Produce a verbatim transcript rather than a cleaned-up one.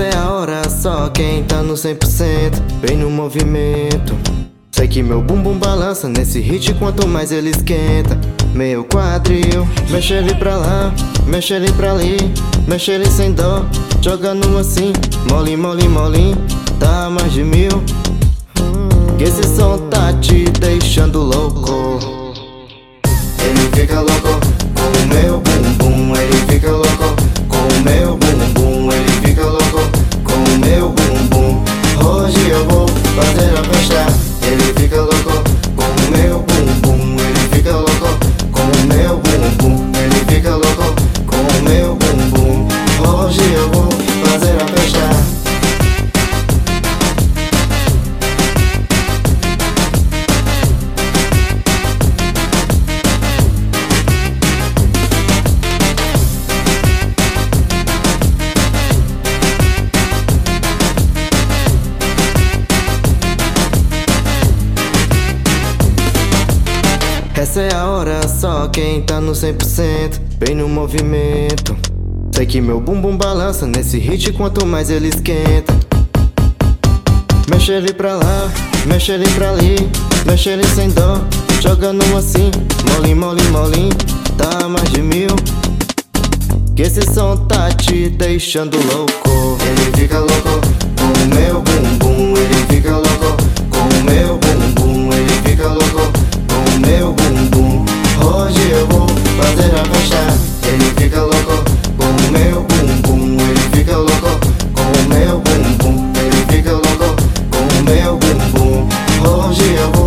Essa é a hora, só quem tá no cem por cento vem no movimento. Sei que meu bumbum balança nesse hit, quanto mais ele esquenta. Meu quadril, mexe ele pra lá, mexe ele pra ali, mexe ele sem dó, jogando assim, mole, mole, molinho, dá mais de mil. Que esse som tá te deixando louco. Ele fica louco com o meu bumbum, ele fica louco com o meu bumbum, ele fica louco com o meu bumbum. Hoje eu vou fazer a festa. Ele fica louco com o meu bumbum, ele fica louco com o meu bumbum, ele fica louco com o meu bumbum. Hoje eu vou fazer a festa. Essa é a hora, só quem tá no cem por cento vem no movimento. Sei que meu bumbum balança nesse hit, quanto mais ele esquenta. Mexe ele pra lá, mexe ele pra ali, mexe ele sem dó, jogando assim, mole, mole, molinho, dá mais de mil. Que esse som tá te deixando louco. Ele fica louco com o meu bumbum, ele fica louco com o meu bumbum, ele fica louco com o meu bumbum. Hoje eu vou fazer a festa. Ele fica louco com o meu bumbum, ele fica louco com o meu bumbum, ele fica louco com o meu bumbum. Hoje eu vou